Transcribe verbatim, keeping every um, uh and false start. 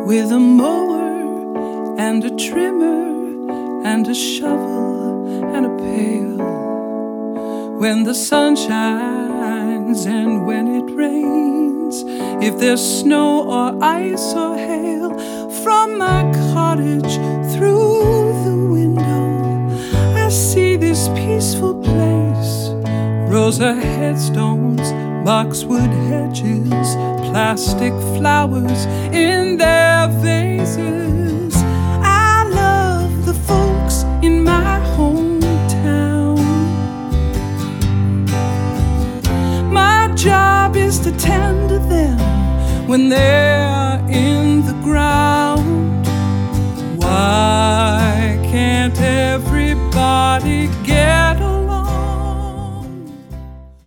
with a mower and a trimmer and a shovel and a pail. When the sun shines and when it rains, if there's snow or ice or hail, from my cottage through the window I see this peaceful place. Rows of headstones, boxwood hedges, plastic flowers in their vases. I love the folks in my hometown. My job is to tend to them when they're